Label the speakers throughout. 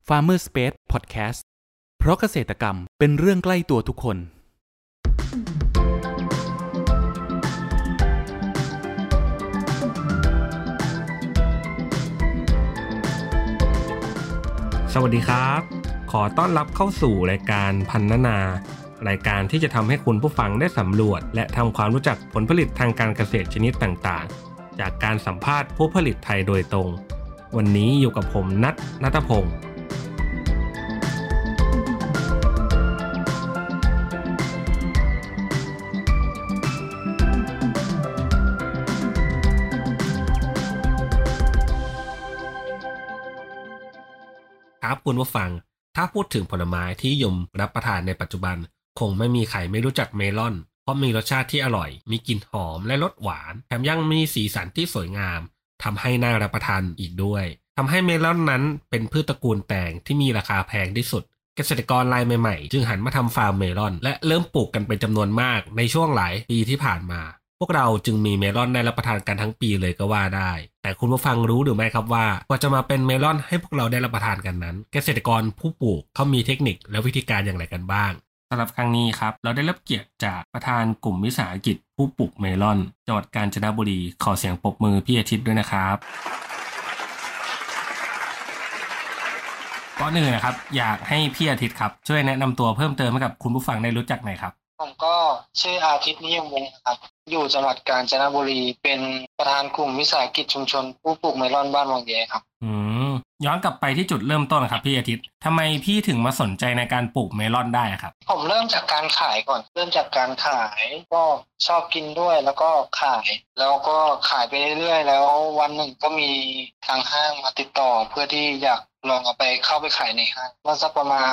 Speaker 1: Farmer Space Podcast เพราะเกษตรกรรมเป็นเรื่องใกล้ตัวทุกคน
Speaker 2: สวัสดีครับขอต้อนรับเข้าสู่รายการพันนานารายการที่จะทำให้คุณผู้ฟังได้สำรวจและทำความรู้จักผลผลิตทางการเกษตรชนิดต่างๆจากการสัมภาษณ์ผู้ผลิตไทยโดยตรงวันนี้อยู่กับผมณัฐพงศ์ครับคุณผู้ฟังถ้าพูดถึงผลไม้ที่นิยมรับประทานในปัจจุบันคงไม่มีใครไม่รู้จักเมลอนเพราะมีรสชาติที่อร่อยมีกลิ่นหอมและรสหวานแถมยังมีสีสันที่สวยงามทำให้น่ารับประทานอีกด้วยทำให้เมลอนนั้นเป็นพืชตระกูลแตงที่มีราคาแพงที่สุดเกษตรกรรายใหม่ๆจึงหันมาทำฟาร์มเมลอนและเริ่มปลูกกันเป็นจำนวนมากในช่วงหลายปีที่ผ่านมาพวกเราจึงมีเมลอนได้รับประทานกันทั้งปีเลยก็ว่าได้แต่คุณผู้ฟังรู้หรือไม่ครับว่ากว่าจะมาเป็นเมลอนให้พวกเราได้รับประทานกันนั้นเกษตรกรผู้ปลูกเขามีเทคนิคและวิธีการอย่างไรกันบ้างสำหรับครั้งนี้ครับเราได้รับเกียรติจากประธานกลุ่มวิสาหกิจผู้ปลูกเมลอนจังหวัดกาญจนบุรีขอเสียงปรบมือพี่อาทิตย์ด้วยนะครับก่อนอื่นนะครับอยากให้พี่อาทิตย์ครับช่วยแนะนำตัวเพิ่มเติมให้กับคุณผู้ฟังได้รู้จักหน่อยครับ
Speaker 3: ผมก็ชื่ออาทิตย์นิยมวงศ์ครับอยู่จังหวัดกาญจนบุรีเป็นประธานกลุ่มวิสาหกิจชุมชนผู้ปลูกเมลอนบ้านวังแยครับ
Speaker 2: ย้อนกลับไปที่จุดเริ่มต้นครับพี่อาทิตย์ทำไมพี่ถึงมาสนใจในการปลูกเมลอนได้ครับ
Speaker 3: ผมเริ่มจากการขายก่อนเริ่มจากการขายก็ชอบกินด้วยแล้วก็ขายแล้วก็ขายไปเรื่อยๆแล้ววันหนึ่งก็มีทางห้างมาติดต่อเพื่อที่อยากลองเอาไปเข้าไปขายในห้างเมื่อสักประมาณ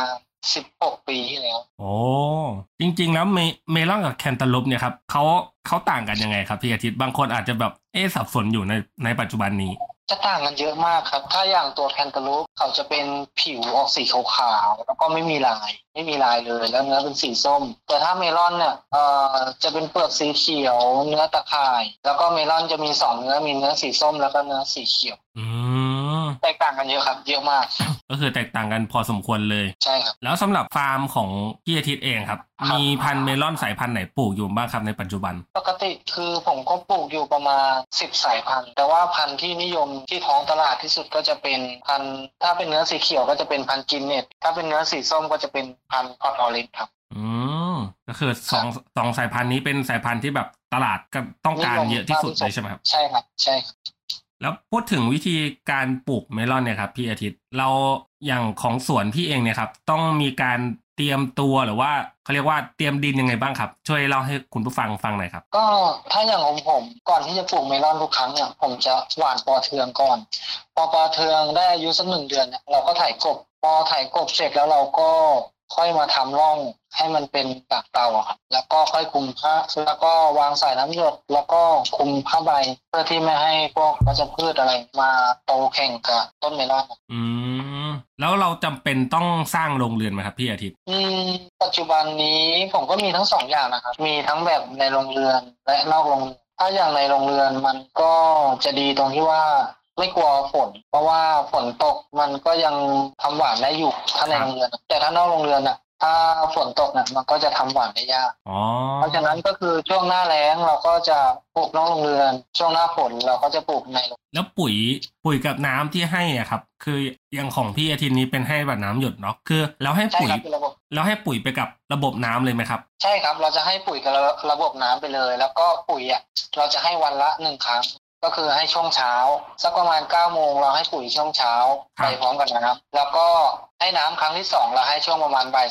Speaker 3: 16 ปีที่แล้ว
Speaker 2: โอ้จริงๆแล้วเมลอนกับแคนตาลูปเนี่ยครับเขาต่างกันยังไงครับพี่อาทิตย์บางคนอาจจะแบบสับสนอยู่ในปัจจุบันนี้
Speaker 3: จะต่างกันเยอะมากครับถ้าอย่างตัวแคนตาลูปเขาจะเป็นผิวออกสีขาวๆแล้วก็ไม่มีลายเลยแล้วเนื้อเป็นสีส้มแต่ถ้าเมลอนเนี่ยจะเป็นเปลือกสีเขียวเนื้อตะข่ายแล้วก็เมลอนจะมี2เนื้อมีเนื้อสีส้มแล้วก็เนื้อสีเขียวแตกต่างกันเยอะครับเยอะมาก
Speaker 2: ก็คือแตกต่างกันพอสมควรเลย
Speaker 3: ใช่ครับ
Speaker 2: แล้วสำหรับฟาร์มของพี่อาทิตย์เองครับมีพันธุ์เมลอนสายพันธุ์ไหนปลูกอยู่บ้างครับในปัจจุบัน
Speaker 3: ปกติคือผมก็ปลูกอยู่ประมาณ10สายพันธุ์แต่ว่าพันธุ์ที่นิยมที่ท้องตลาดที่สุดก็จะเป็นพันธุ์ถ้าเป็นเนื้อสีเขียวก็จะเป็นพันธุ์กินเน็ตถ้าเป็นเนื้อสีส้มก็จะเป็นพันธุ์พอตออเรนจ์ครับ
Speaker 2: ก็คือสองสายพันธุ์นี้เป็นสายพันธุ์ที่แบบตลาดก็ต้องการเยอะที่สุดเลยใช่ไหมครับ
Speaker 3: ใช่ครับใช่
Speaker 2: แล้วพูดถึงวิธีการปลูกเมลอนเนี่ยครับพี่อาทิตย์เราอย่างของสวนพี่เองเนี่ยครับต้องมีการเตรียมตัวหรือว่าเขาเรียกว่าเตรียมดินยังไงบ้างครับช่วยเล่าให้คุณผู้ฟังฟังหน่อยครับ
Speaker 3: ก็ถ้าอย่างของผมก่อนที่จะปลูกเมลอนทุกครั้งเนี่ยผมจะหว่านปอเทืองก่อนพอปอเทืองได้อายุสัก1 เดือนเนี่ยเราก็ไถกบพอไถกบเสร็จแล้วเราก็ค่อยมาทำร่องให้มันเป็นปากเตาครับแล้วก็ค่อยคุมผ้าแล้วก็วางสายน้ำหยดแล้วก็คุมผ้าใบเพื่อที่ไม่ให้พวกวัชพืชอะไรมาโตแข่งกับต้นเมลอน
Speaker 2: แล้วเราจำเป็นต้องสร้างโรงเรือนไหมครับพี่อาทิตย์
Speaker 3: ปัจจุบันนี้ผมก็มีทั้ง2อย่างนะครับมีทั้งแบบในโรงเรือนและนอกโรงเรือนถ้าอย่างในโรงเรือนมันก็จะดีตรงที่ว่าไม่กลัวฝนเพราะว่าฝนตกมันก็ยังทำหวานได้อยู่ถ้าในโรงเรือนแต่ถ้านอกโรงเรือนน่ะถ้าฝนตกเนี่ยมันก็จะทำหวานได้ยากเพราะฉะนั้นก็คือช่วงหน้าแล้งเราก็จะปลูกนอกโรงเรือนช่วงหน้าฝนเราก็จะปลูกใน
Speaker 2: แล้วปุ๋ยกับน้ำที่ให้อ่ะครับคืออย่างของพี่อาทิตย์นี้เป็นให้แบบน้ำหยดเนาะคือเราให้ปุ๋ยไปกับระบบน้ำเลยไหมครับ
Speaker 3: ใช่ครับเราจะให้ปุ๋ยกับระบบน้ำไปเลยแล้วก็ปุ๋ยอ่ะเราจะให้วันละ1 ครั้งก็คือให้ช่วงเช้าสักประมาณ 9 โมงเราให้ปุ๋ยช่วงเช้าไปพร้อมกันนะครับแล้วก็ให้น้ำครั้งที่2เราให้ช่วงประมาณบ่าย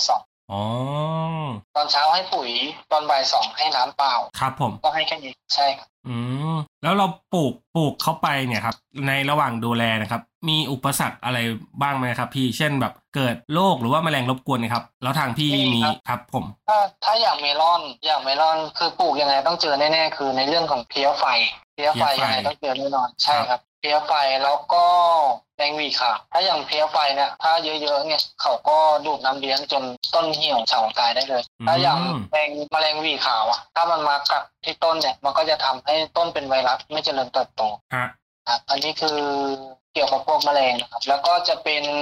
Speaker 3: 2ตอนเช้าให้ปุ๋ยตอนบ่าย 2ให้น้ำเปล่า
Speaker 2: ครับผม
Speaker 3: ก็ให้แค่นี้ใช่ครับ
Speaker 2: แล้วเราปลูกเข้าไปเนี่ยครับในระหว่างดูแลนะครับมีอุปสรรคอะไรบ้างไหมครับพี่เช่นแบบเกิดโรคหรือว่าแมลงรบกวนนะครับแล้วทางพี่มีครับผม
Speaker 3: ถ้าอย่างเมลอนคือปลูกยังไงต้องเจอแน่ๆคือในเรื่องของเพลี้ยไฟยังไงต้องเจอแน่นอนใช่ครับเพลี้ยไฟแล้วก็แมลงหวีขาวถ้าอย่างเพลี้ยไฟเนี่ยถ้าเยอะๆเนี่ยเขาก็ดูดน้ำเลี้ยงจนต้นเหี่ยวเฉาตายได้เลยถ้าอย่างแมลงหวีขาวอ่ะถ้ามันมากัดที่ต้นเนี่ยมันก็จะทำให้ต้นเป็นไวรัสไม่เจริญเติบโตอันนี้คือเกี่ยวกับพวกแมลงนะครับแล้วก็จะเป็น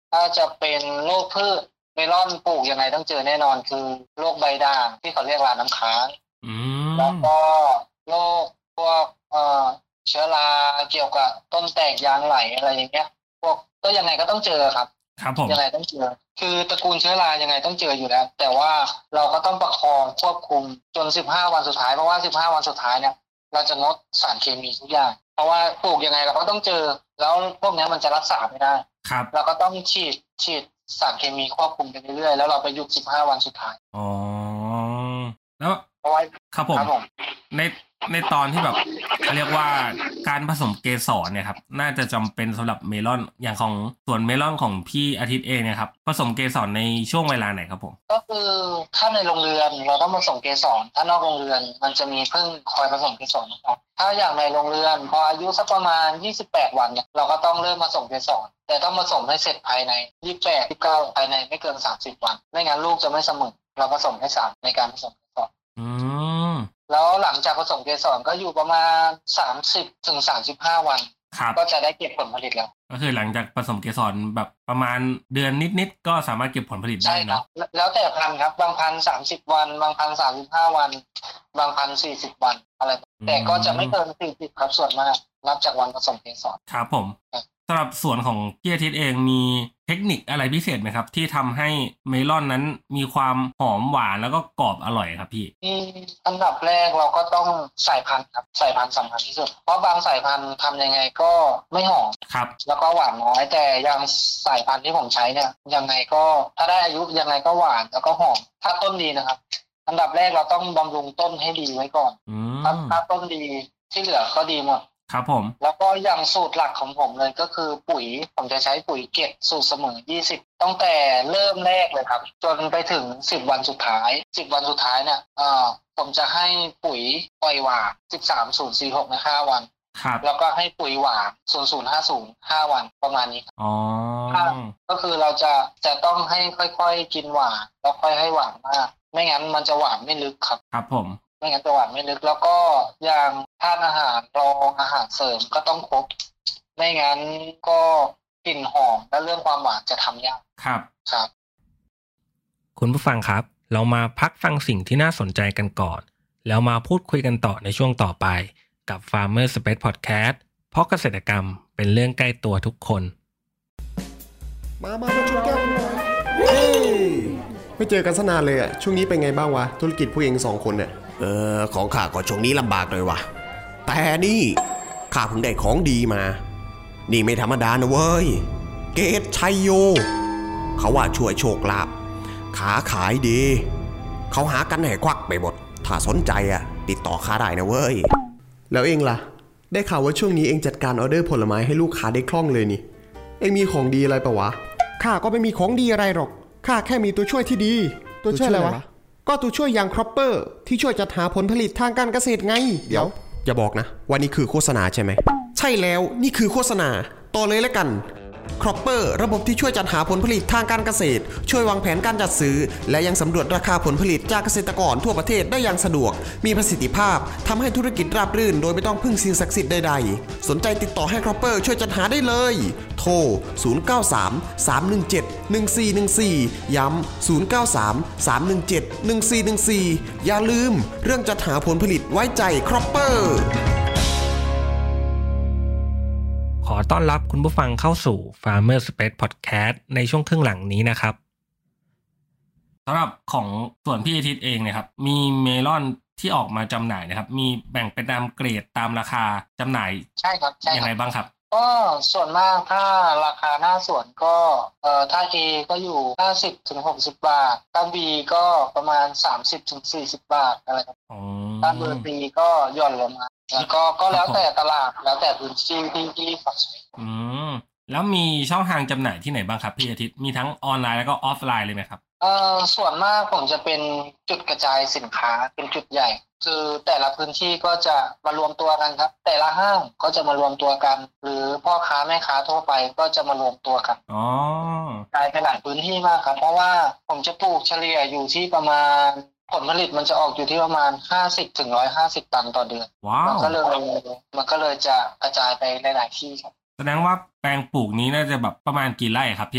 Speaker 3: ถ้าจะเป็นโรคพืชเมลอนปลูกยังไงต้องเจอแน่นอนคือโรคใบด่างที่เขาเรียกราน้ำค้างแล้วก็โรคพวกเชื้อราเกี่ยวกับต้นแตกยางไหลอะไรอย่างเงี้ยพวกก็ยังไงก็ต้องเจอครับผมยังไงต้องเจอคือตระกูลเชื้อรายังไงต้องเจออยู่แล้วแต่ว่าเราก็ต้องประคองควบคุมจน15วันสุดท้ายเพราะว่า15วันสุดท้ายเนี่ยเราจะงดสารเคมีทุกอย่างเพราะว่าปลูกยังไงเราก็ต้องเจอแล้วพวกนี้มันจะรักษาไม่ได้
Speaker 2: ครับ
Speaker 3: เราก็ต้องฉีดสารเคมีควบคุมไปเรื่อยๆแล้วเราไปหยุด15วันสุดท้าย
Speaker 2: อ๋อแล้วครับผมในตอนที่แบบเขาเรียกว่าการผสมเกสรเนี่ยครับน่าจะจำเป็นสำหรับเมลอนอย่างของสวนเมลอนของพี่อาทิตย์เองเนี่ยครับผสมเกสรในช่วงเวลาไหนครับผม
Speaker 3: ก็คือถ้าในโรงเรือนเราต้องผสมเกสรถ้านอกโรงเรือนมันจะมีพึ่งคอยผสมเกสรนะครับถ้าอย่างในโรงเรือนพออายุสักประมาณ28วันเนี่ยเราก็ต้องเริ่มผสมเกสรแต่ต้องผสมให้เสร็จภายใน28 29ภายในไม่เกิน30วันไม่งั้นลูกจะไม่เสมอเราผสมให้3ในการผสมเกสรแล้วหลังจากผสมเกสรก็อยู่ประมาณ30 ถึง 35 วันก็จะได้เก็บผลผลิตแล้ว
Speaker 2: ก็คือหลังจากผสมเกสรแบบประมาณเดือนนิดๆก็สามารถเก็บผลผลิตได้เนาะ
Speaker 3: แล้วแต่พันธุ์ครับบางพันธุ์30 วันบางพันธุ์35 วันบางพันธุ์40 วันอะไรแต่ก็จะไม่เกิน40ครับส่วนมากนับจากวันผสมเกสร
Speaker 2: ครับผมสำหรับส่วนของพี่อาทิตย์เองมีเทคนิคอะไรพิเศษไหมครับที่ทำให้เมลอนนั้นมีความหอมหวานแล้วก็กรอบอร่อยครับพี่
Speaker 3: อันดับแรกเราก็ต้องสายพันธุ์ครับสายพันธุ์สำคัญที่สุดเพราะบางสายพันธุ์ทำยังไงก็ไม่หอม
Speaker 2: ครับ
Speaker 3: แล้วก็หวานน้อยแต่อย่างสายพันธุ์ที่ผมใช้เนี่ยยังไงก็ถ้าได้อายุยังไงก็หวานแล้วก็หอมถ้าต้นดีนะครับอันดับแรกเราต้องบำรุงต้นให้ดีไว้ก่อนถ้าต้นดีที่เหลือก็ดีหมด
Speaker 2: ครับผม
Speaker 3: แล้วก็อย่างสูตรหลักของผมเลยก็คือปุ๋ยผมจะใช้ปุ๋ยเกตสูตรเสมอ20ตั้งแต่เริ่มแรกเลยครับจนไปถึง10วันสุดท้าย10วันสุดท้ายเนี่ยผมจะให้ปุ๋ยปล่อยหวาน13046ใน5วัน
Speaker 2: ครับ
Speaker 3: แล้วก็ให้ปุ๋ยหวาน0050 5วันประมาณนี้ครับ
Speaker 2: อ๋อ
Speaker 3: ก็คือเราจะต้องให้ค่อยๆกินหวานแล้วค่อยให้หวานมากไม่งั้นมันจะหวานไม่ลึกครับ
Speaker 2: ครับผม
Speaker 3: ไม่งั้นจะหวานไม่ลึกแล้วก็อย่างทานอาหารรองอาหารเสริมก็ต้องครบไม่งั้นก็กลิ่นหอมและเรื่องความหวานจะทำยาก
Speaker 2: ครับ
Speaker 3: ครับ
Speaker 2: คุณผู้ฟังครับเรามาพักฟังสิ่งที่น่าสนใจกันก่อนแล้วมาพูดคุยกันต่อในช่วงต่อไปกับ Farmer Space Podcast เพราะเกษตรกรรมเป็นเรื่องใกล้ตัวทุกคน
Speaker 4: มาชนแก้วกันหน่อยเฮ้ยไม่เจอกันซะนานเลยอ่ะช่วงนี้เป็นไงบ้างวะธุรกิจพวกเอง2คนเนี่ย
Speaker 5: ของข้าก็ช่วงนี้ลำบากเลยวะแต่นี่ข้าเพิ่งได้ของดีมานี่ไม่ธรรมดานะเว้ยเกตชัยโยเขาว่าช่วยโชคลาภขาขายดีเขาหากันให้ควักไปหมดถ้าสนใจอ่ะติดต่อข้าได้นะเว้ย
Speaker 4: แล้วเองล่ะได้ข่าวว่าช่วงนี้เองจัดการออเดอร์ผลไม้ให้ลูกค้าได้คล่องเลยนี่เองมีของดีอะไรปะวะ
Speaker 6: ข้าก็ไม่มีของดีอะไรหรอกข้าแค่มีตัวช่วยที่ดี
Speaker 4: ตัวช่วยอะไรวะ
Speaker 6: ก็ตัวช่วยอย่างครอปเปอร์ที่ช่วยจัดหาผลผลิตทางการเกษตรไง
Speaker 4: เดี๋ยวอย่าบอกนะว่านี่คือโฆษณาใช่ไหม
Speaker 6: ใช่แล้วนี่คือโฆษณาต่อเลยแล้วกันครอปเปอร์ระบบที่ช่วยจัดหาผลผลิตทางการเกษตรช่วยวางแผนการจัดซื้อและยังสำรวจราคาผลผลิตจากเกษตรกรทั่วประเทศได้อย่างสะดวกมีประสิทธิภาพทำให้ธุรกิจราบรื่นโดยไม่ต้องพึ่งสิ่งศักดิ์สิทธิ์ใดๆสนใจติดต่อให้ครอปเปอร์ช่วยจัดหาได้เลยโทร0933171414ย้ำ0933171414อย่าลืมเรื่องจัดหาผลผลิตไว้ใจครอปเปอร์
Speaker 2: ขอต้อนรับคุณผู้ฟังเข้าสู่ Farmer Space Podcast ในช่วงครึ่งหลังนี้นะครับสำหรับของส่วนพี่อาทิตย์เองเนี่ยครับมีเมลอนที่ออกมาจำหน่ายนะครับมีแบ่งเป็นตามเกรดตามราคาจำหน่าย
Speaker 3: ใช่ครับ
Speaker 2: ยังไงบ้างครับ
Speaker 3: ก็ส่วนมากถ้าราคาหน้าสวนก็ถ้า A ก็อยู่50 ถึง 60 บาทถ้า B ก็ประมาณ30 ถึง 40 บาทอะไรครับถ้าเบอร์ C ก็ย่อนลงมาแล้วก็แล้วแต่ตลาดแล้วแต่พื้นที่ที่ฝักใช้
Speaker 2: แล้วมีช่องทางจำหน่ายที่ไหนบ้างครับพี่อาทิตย์มีทั้งออนไลน์แล้วก็ออฟไลน์เลยไหมครับ
Speaker 3: ส่วนมากผมจะเป็นจุดกระจายสินค้าเป็นจุดใหญ่คือแต่ละพื้นที่ก็จะมารวมตัวกันครับแต่ละห้างก็จะมารวมตัวกันหรือพ่อค้าแม่ค้าทั่วไปก็จะมารวมตัวกันกลายเป็นหลายพื้นที่มากครับเพราะว่าผมจะปลูกเฉลี่ยอยู่ที่ประมาณผลผลิตมันจะออกอยู่ที่ประมาณ50 ถึง 150 ตันต่อเดือนมันก็เลยจะกระจายไปหลายๆที่ครับ
Speaker 2: แสดงว่าแปลงปลูกนี้น่าจะแบบประมาณกี่ไร่ครับพี่อาทิตย์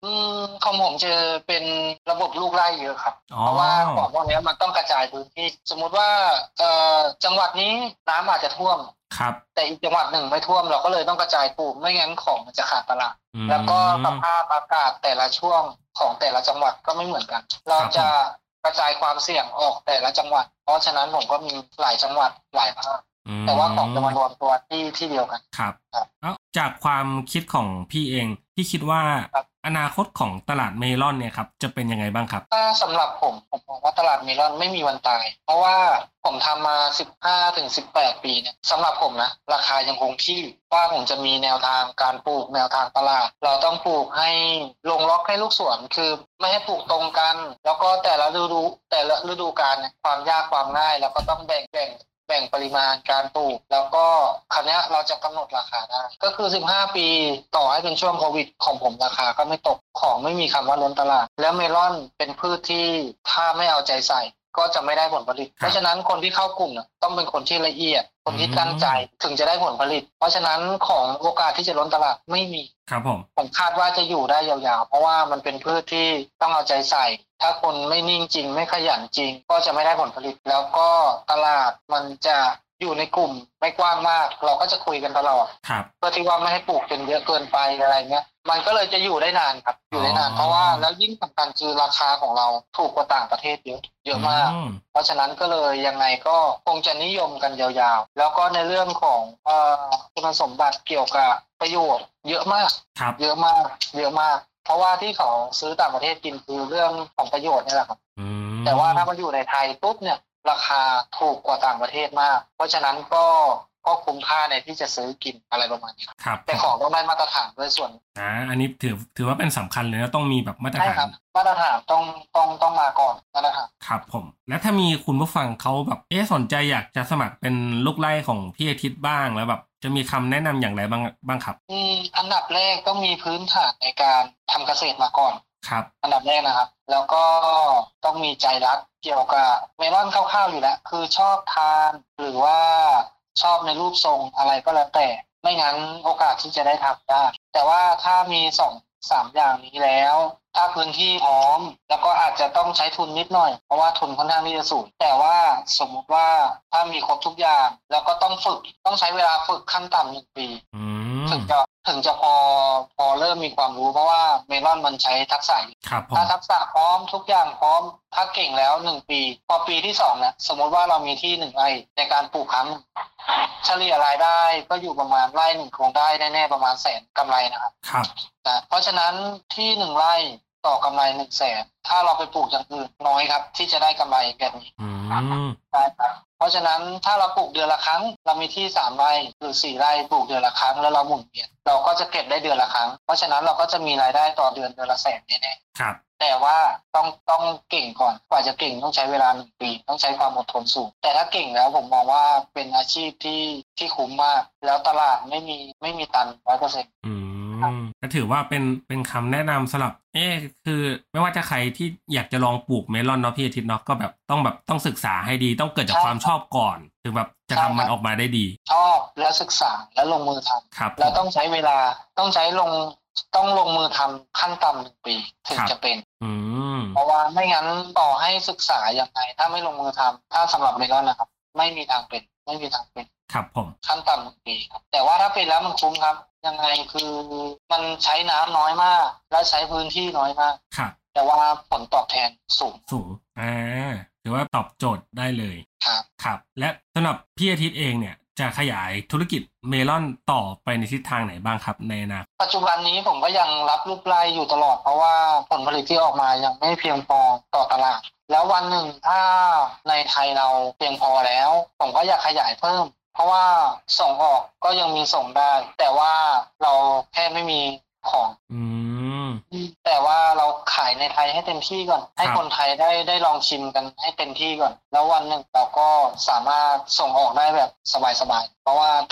Speaker 3: ของผมจะเป็นระบบลูกไร่เยอะครับเพราะว่าของพวกนี้มันต้องกระจายพื้นที่สมมุติว่าจังหวัดนี้น้ำอาจจะท่วม
Speaker 2: ครับ
Speaker 3: แต่อีกจังหวัดหนึ่งไม่ท่วมเราก็เลยต้องกระจายปลูกไม่งั้นของมันจะขาดตลาดแล้วก็สภาพอากาศแต่ละช่วงของแต่ละจังหวัดก็ไม่เหมือนกันเราจะกระจายความเสี่ยงออกแต่ละจังหวัดเพราะฉะนั้นผมก็มีหลายจังหวัดหลายภาคแต่ว่าของจะมารวมตัวที่เดียวกัน
Speaker 2: ครับแล้วจากความคิดของพี่เองที่คิดว่าอนาคตของตลาดเมลอนเนี่ยครับจะเป็นยังไงบ้างครับ
Speaker 3: ถ้าสำหรับผมมองว่าตลาดเมลอนไม่มีวันตายเพราะว่าผมทำมา15 ถึง 18 ปีเนี่ยสำหรับผมนะราคายังคงที่ว่าผมจะมีแนวทางการปลูกแนวทางตลาดเราต้องปลูกให้ลงล็อกให้ลูกสวนคือไม่ให้ปลูกตรงกันแล้วก็แต่ละฤดูกาลความยากความง่ายแล้วก็ต้องแบ่งปริมาณการปลูกแล้วก็คราวนี้เราจะกำหนดราคาได้ก็คือ15 ปีต่อให้เป็นช่วงโควิดของผมราคาก็ไม่ตกของไม่มีคำว่าล้นตลาดแล้วเมลอนเป็นพืชที่ถ้าไม่เอาใจใส่ก็จะไม่ได้ผลผลิตเพราะฉะนั้นคนที่เข้ากลุ่มต้องเป็นคนที่ละเอียดคนที่ตั้งใจถึงจะได้ผลผลิตเพราะฉะนั้นของโอกาสที่จะล้นตลาดไม่มี
Speaker 2: ครับ
Speaker 3: ผมคาดว่าจะอยู่ได้ยาวๆเพราะว่ามันเป็นพืชที่ต้องเอาใจใส่ถ้าคนไม่นิ่งจริงไม่ขยันจริงก็จะไม่ได้ผลผลิตแล้วก็ตลาดมันจะอยู่ในกลุ่มไม่กว้างมากเราก็จะคุยกันตลอดเพื่อที่ว่าไม่ให้ปลูกจนเยอะเกินไปอะไรเงี้ยมันก็เลยจะอยู่ได้นานครับอยู่ได้นานเพราะว่าแล้วยิ่งสำคัญคือราคาของเราถูกกว่าต่างประเทศเยอะมากเพราะฉะนั้นก็เลยยังไงก็คงจะนิยมกันยาวๆแล้วก็ในเรื่องของคุณสมบัติเกี่ยวกับประโยชน์เยอะมากเยอะมากเพราะว่าที่เขาซื้อต่างประเทศกินคือเรื่องของประโยชน์นี่แหละครับแต่ว่าถ้ามาอยู่ในไทยปุ๊บเนี่ยราคาถูกกว่าต่างประเทศมากเพราะฉะนั้นก็คุ้มค่าในที่จะซื้อกินอะไรประมาณนี้ครับแต่ของต้องได้มาตรฐานด้วยส่วน
Speaker 2: อันนี้ถือว่าเป็นสำคัญเลยนะต้องมีแบบมาตรฐาน
Speaker 3: มาตรฐานต้องมาก่อนมาตรฐาน
Speaker 2: ครับผมและถ้ามีคุณผู้ฟังเขาแบบสนใจอยากจะสมัครเป็นลูกไร่ของพี่อาทิตย์บ้างแล้วแบบจะมีคำแนะนำอย่างไรบ้างครับ
Speaker 3: อันดับแรกต้องมีพื้นฐานในการทำเกษตรมาก่อน
Speaker 2: ครับ
Speaker 3: อันดับแรกนะครับแล้วก็ต้องมีใจรักเกี่ยวกับเมลอนคร่าวๆอยู่แล้วคือชอบทานหรือว่าชอบในรูปทรงอะไรก็แล้วแต่ไม่งั้นโอกาสที่จะได้ทำได้แต่ว่าถ้ามี2-3 อย่างนี้แล้วถ้าพื้นที่พร้อมแล้วก็อาจจะต้องใช้ทุนนิดหน่อยเพราะว่าทุนค่อนข้างที่จะสูงแต่ว่าสมมุติว่าถ้ามีครบทุกอย่างแล้วก็ต้องฝึกต้องใช้เวลาฝึกขั้นต่ำ1 ปีถึงจะพอเริ่มมีความรู้เพราะว่าเมลอนมันใช้ทักษะถ้าทักษะพร้อมทุกอย่างพร้อมถ้าเก่งแล้ว1 ปีพอปีที่2เนี่ยสมมติว่าเรามีที่1 ไร่ในการปลูกครั้งเฉลี่ยรายได้ก็อยู่ประมาณไร่1คงได้แน่ๆประมาณ100,000กำไรนะครับเพราะฉะนั้นที่1 ไร่ต่อกำไร100,000ถ้าเราไปปลูกอย่างอื่นน้อยครับที่จะได้กำไรแบบนี้ได้ครับเพราะฉะนั้นถ้าเราปลูกเดือนละครั้งเรามีที่3 ไร่หรือ4 ไร่ปลูกเดือนละครั้งแล้วเราหมุนเวียนเราก็จะเก็บได้เดือนละครั้งเพราะฉะนั้นเราก็จะมีรายได้ต่อเดือนละ100,000แน่
Speaker 2: ๆครับ
Speaker 3: แต่ว่าต้องเก่งก่อนกว่าจะเก่งต้องใช้เวลา1 ปีต้องใช้ความอดทนสูงแต่ถ้าเก่งแล้วผมมองว่าเป็นอาชีพที่คุ้มมากแล้วตลาดไม่มีตัน 100%
Speaker 2: ก็ถือว่าเป็นคำแนะนำสำหรับคือไม่ว่าจะใครที่อยากจะลองปลูกเมลอนเนาะพี่อาทิตย์เนาะก็แบบต้องศึกษาให้ดีต้องเกิดจากความชอบก่อนถึงแบบจะทำมันออกมาได้ดี
Speaker 3: ชอบแล้วศึกษาแล้วลงมือทำแล้วต้องใช้เวลาต้องลงมือทำขั้นต่ำ1 ปีถึงจะเป็นเพราะว่าไม่งั้นต่อให้ศึกษาอย่างไรถ้าไม่ลงมือทำถ้าสำหรับเมลอนนะครับไม่มีทางเป็น
Speaker 2: ครับผม
Speaker 3: ขั้นต่ำ1 ปีครับแต่ว่าถ้าเป็นแล้วมันคุ้มครับยังไงคือมันใช้น้ำน้อยมากและใช้พื้นที่น้อยมาก
Speaker 2: ครับ
Speaker 3: แต่ว่าผลตอบแทนสูง
Speaker 2: ถือว่าตอบโจทย์ได้เลย
Speaker 3: ครับ
Speaker 2: และสำหรับพี่อาทิตย์เองเนี่ยจะขยายธุรกิจเมลอนต่อไปในทิศทางไหนบ้างครับในอนาคต
Speaker 3: ปัจจุบันนี้ผมก็ยังรับลูกไร่อยู่ตลอดเพราะว่าผลผลิตที่ออกมายังไม่เพียงพอต่อตลาดแล้ววันหนึ่งถ้าในไทยเราเพียงพอแล้วผมก็อยากขยายเพิ่มเพราะว่าส่งออกก็ยังมีส่งได้แต่ว่าเราแค่ไม่มีของแต่ว่าเราขายในไทยให้เต็มที่ก่อนให้คนไทยได้ลองชิมกันให้เต็มที่ก่อนแล้ววันหนึ่งเราก็สามารถส่งออกได้แบบสบายๆเพราะว่าตลาด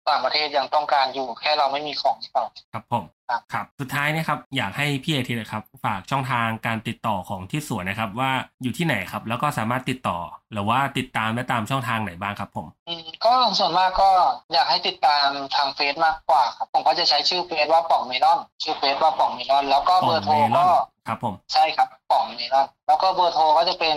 Speaker 3: ต่างประเทศยังต้องการอยู่แค่เราไม่มีของเปล่า
Speaker 2: ครับผมครับสุดท้ายนะครับอยากให้พี่อาทิตย์นะครับฝากช่องทางการติดต่อของที่สวนนะครับว่าอยู่ที่ไหนครับแล้วก็สามารถติดต่อหรือว่าติดตามได้ตามช่องทางไหนบ้างครับผม
Speaker 3: ก็ส่วนมากก็อยากให้ติดตามทางเฟซมากกว่าครับผมก็จะใช้ชื่อเฟซว่าป่องเมลอนชื่อเฟซว่าป่องเมลอนแล้วก็เบอร์โทรก็
Speaker 2: ครับผม
Speaker 3: ใช่ครับป่องเมลอนแล้วก็เบอร์โทรก็จะเป็น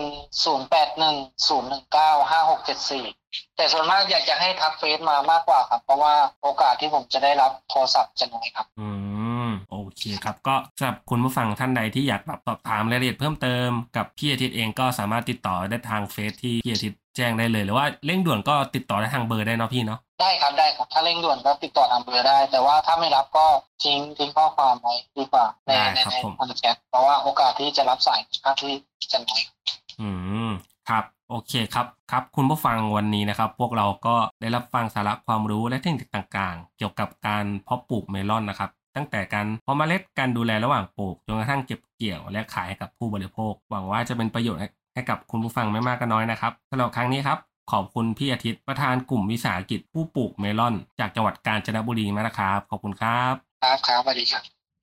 Speaker 3: 0810195674แต่ส่วนมากอยากจะให้ทักเฟซมามากกว่าครับเพราะว่าโอกาสที่ผมจะได้รับโทรศัพท์จะน้อยครับ
Speaker 2: โอเคครับก็สำหรับคุณผู้ฟังท่านใดที่อยากสอบถามรายละเอียดเพิ่มเติมกับพี่อาทิตย์เองก็สามารถติดต่อได้ทางเฟซที่พี่อาทิตย์แจ้งได้เลยหรือว่าเร่งด่วนก็ติดต่อได้ทางเบอร์ได้เนาะพี่เนาะ
Speaker 3: ได้ครับถ้าเร่งด่วนก็ติดต่อทางเบอร์ได้แต่ว่าถ้าไม่รับก็ทิ้งข้อความไว้ดีกว่าในคอนแทคเพราะว่าโอกาสที่จะรับสายค่อนข้างที่จะน้อย
Speaker 2: ครับโอเคครับคุณผู้ฟังวันนี้นะครับพวกเราก็ได้รับฟังสาระความรู้และเทคนิคต่างๆเกี่ยวกับการเพาะปลูกเมลอนนะครับตั้งแต่การเพาะเมล็ดการดูแลระหว่างปลูกจนกระทั่งเก็บเกี่ยวและขายให้กับผู้บริโภคหวังว่าจะเป็นประโยชน์ให้กับคุณผู้ฟังไม่มากก็น้อยนะครับสำหรับครั้งนี้ครับขอบคุณพี่อาทิตย์ประธานกลุ่มวิสาหกิจผู้ปลูกเมลอนจากจังหวัดกาญจนบุรีมากนะครับขอบคุณครับ
Speaker 3: ครับสวัสดีครับ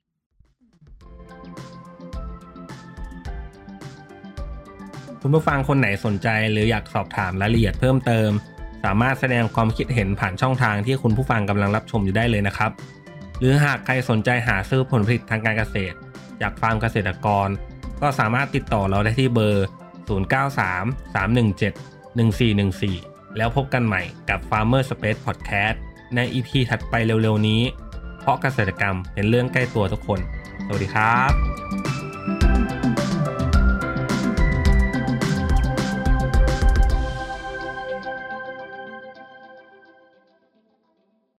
Speaker 2: คุณผู้ฟังคนไหนสนใจหรืออยากสอบถามรายละเอียดเพิ่มเติมสามารถแสดงความคิดเห็นผ่านช่องทางที่คุณผู้ฟังกำลังรับชมอยู่ได้เลยนะครับหรือหากใครสนใจหาซื้อผลผลิตทางการเกษตรจากฟาร์มเกษตรกรก็สามารถติดต่อเราได้ที่เบอร์0933171414แล้วพบกันใหม่กับ Farmer Space Podcast ใน EP ถัดไปเร็วๆนี้เพราะเกษตรกรรมเป็นเรื่องใกล้ตัวทุกคนสวัสดีครับ